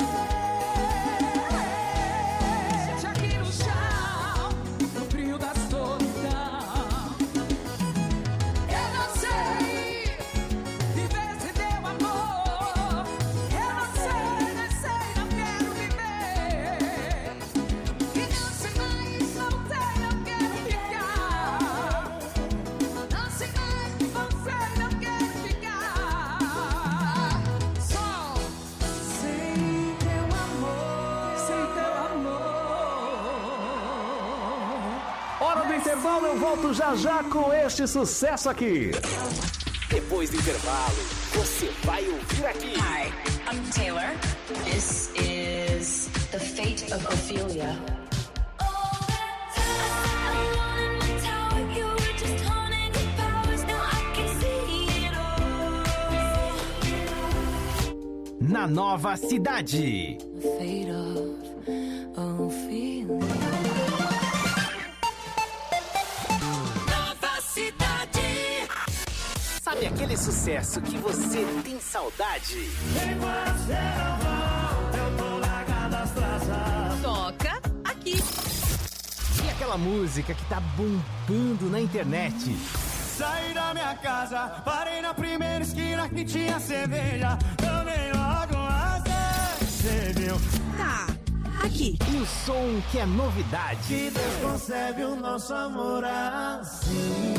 deixa aqui no chão, no frio da solidão. Eu não sei viver sem teu amor. Eu não sei, não quero viver. Que não sei mais, não sei, não quero ficar. Não sei mais, você não quero ficar. Só sem teu amor, sem teu amor. Hora do intervalo, eu volto já já com este sucesso aqui. Depois do intervalo, você vai ouvir aqui. Hi, I'm Taylor. This is The Fate of Ophelia. Na Nova Cidade. Fate of Ophelia. Nova Cidade. Sabe aquele sucesso que você tem saudade? Toca aqui. E aquela música que tá bombando na internet? Saí da minha casa, parei na primeira esquina que tinha cerveja. Tomei logo uma cerveja. Tá, aqui. E o som que é novidade. Que Deus concebe o nosso amor assim,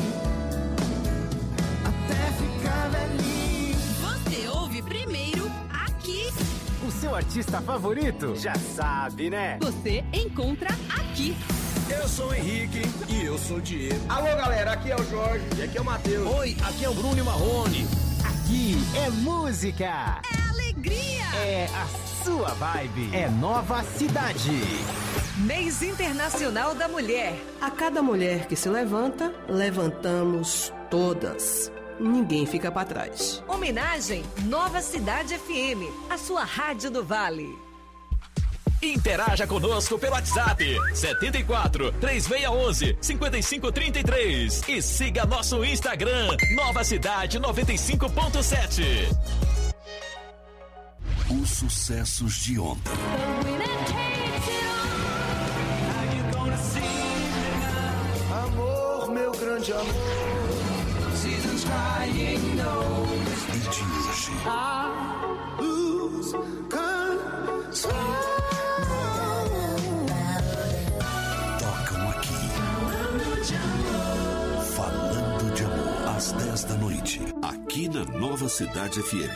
até ficar velhinho. Você ouve primeiro aqui. O seu artista favorito? Já sabe, né? Você encontra aqui. Eu sou o Henrique e eu sou o Diego. Alô, galera, aqui é o Jorge e aqui é o Matheus. Oi, aqui é o Bruno e Marrone. Aqui é música. É alegria. É a sua vibe. É Nova Cidade. Mês Internacional da Mulher. A cada mulher que se levanta, levantamos todas. Ninguém fica para trás. Homenagem Nova Cidade FM, a sua rádio do Vale. Interaja conosco pelo WhatsApp 74 3611 5533 e siga nosso Instagram Nova Cidade 95.7. Os sucessos de ontem. Amor, meu grande amor. Seasons crying no. E de hoje. Lose control. Tocam aqui. Falando de amor. Às 10 da noite. Aqui na Nova Cidade FM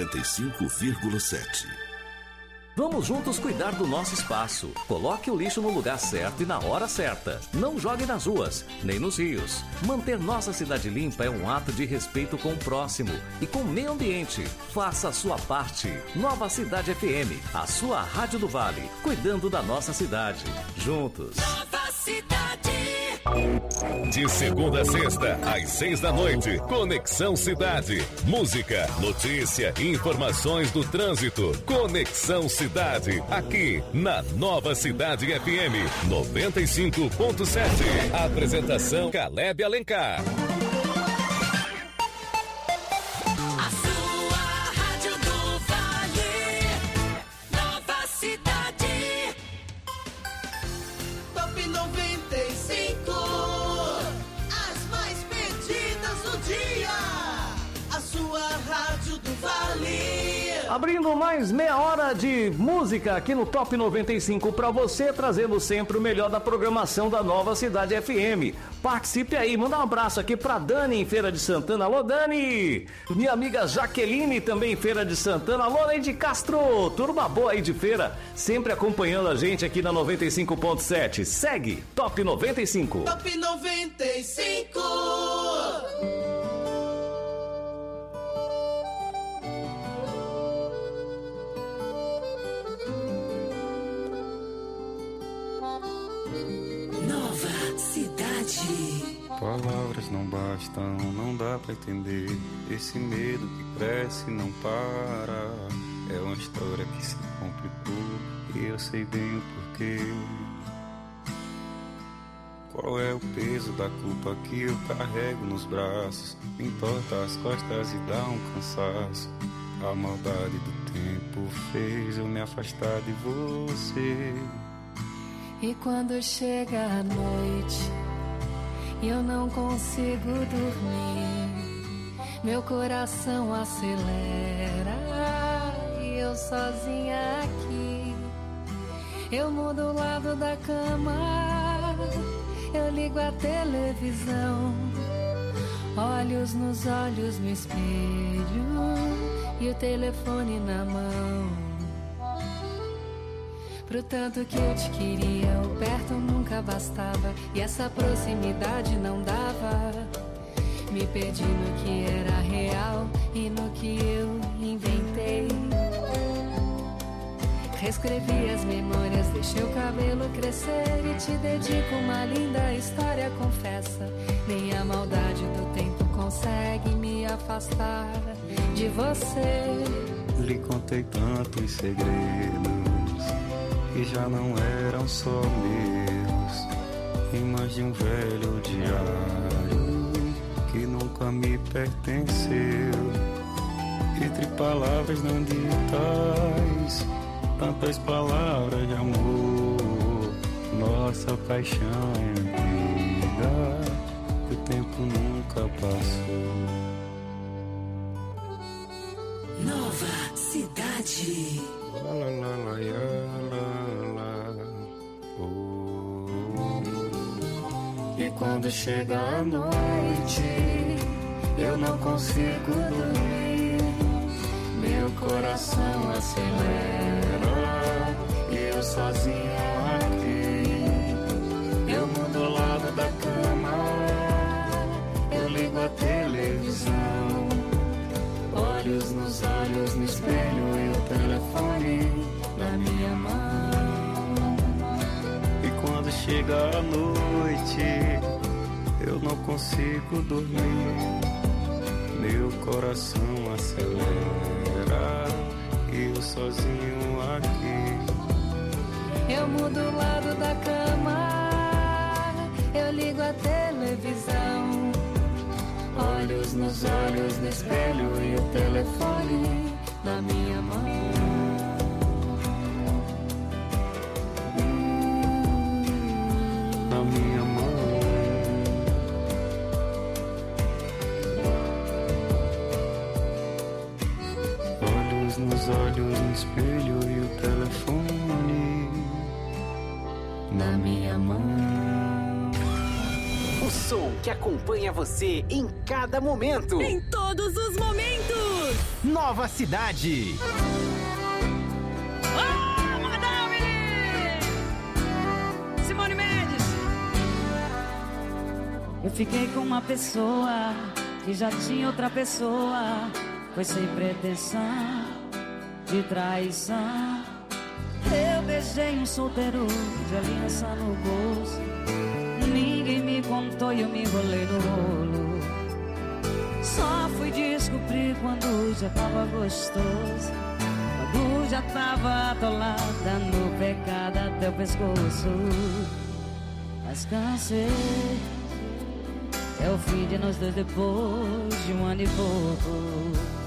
95,7. Vamos juntos cuidar do nosso espaço. Coloque o lixo no lugar certo e na hora certa. Não jogue nas ruas, nem nos rios. Manter nossa cidade limpa é um ato de respeito com o próximo e com o meio ambiente. Faça a sua parte. Nova Cidade FM, a sua rádio do Vale, cuidando da nossa cidade. Juntos. Nova Cidade. De segunda a sexta, às 6 da noite, Conexão Cidade. Música, notícia e informações do trânsito. Conexão Cidade, aqui na Nova Cidade FM 95.7. Apresentação Caleb Alencar. A sua rádio do Vale. Nova Cidade. Top 95. As mais pedidas do dia. A sua rádio do Vale. Abrindo mais meia hora de música aqui no Top 95 para você, trazendo sempre o melhor da programação da Nova Cidade FM. Participe aí, manda um abraço aqui para Dani em Feira de Santana. Alô, Dani! Minha amiga Jaqueline também em Feira de Santana. Alô, Neide Castro! Turma boa aí de feira, sempre acompanhando a gente aqui na 95.7. Segue Top 95. Top 95. Nova Cidade. Palavras não bastam, não dá pra entender. Esse medo que cresce não para. É uma história que se complicou e eu sei bem o porquê. Qual é o peso da culpa que eu carrego nos braços? Me entorta as costas e dá um cansaço. A maldade do tempo fez eu me afastar de você. E quando chega a noite e eu não consigo dormir, meu coração acelera e eu sozinha aqui. Eu mudo o lado da cama, eu ligo a televisão, olhos nos olhos me espelho e o telefone na mão. Pro tanto que eu te queria, o perto nunca bastava e essa proximidade não dava. Me perdi no que era real e no que eu inventei. Reescrevi as memórias, deixei o cabelo crescer e te dedico uma linda história, confessa. Nem a maldade do tempo consegue me afastar de você. Lhe contei tantos segredos que já não eram só meus. Rimas de um velho diário que nunca me pertenceu. Entre palavras não ditas, tantas palavras de amor. Nossa paixão é antiga, o tempo nunca passou. Nova Cidade. La, la, la, la, E quando chega a noite, eu não consigo dormir. Meu coração acelera e eu sozinho aqui. Eu mudo o lado da cama, eu ligo a televisão, olhos nos olhos no espelho e o telefone na minha mão. E quando chega a noite, eu não consigo dormir. Meu coração acelera e eu sozinho aqui. mudo o lado da cama, eu ligo a televisão. Olhos nos olhos no espelho e o telefone na minha mão. Na minha mão. Olhos nos olhos no espelho e o telefone na minha mão. O som que acompanha você em cada momento. Em todos os momentos. Nova Cidade. Oh, madame! Simone Mendes. Eu fiquei com uma pessoa que já tinha outra pessoa. Foi sem pretensão de traição. Eu beijei um solteiro de aliança no bolso. Ninguém me contou e eu me enrolei no rolo. Só fui descobrir quando já tava gostoso, quando já tava atolada no pecado até o pescoço. Mas cansei, é o fim de nós dois depois de um ano e pouco.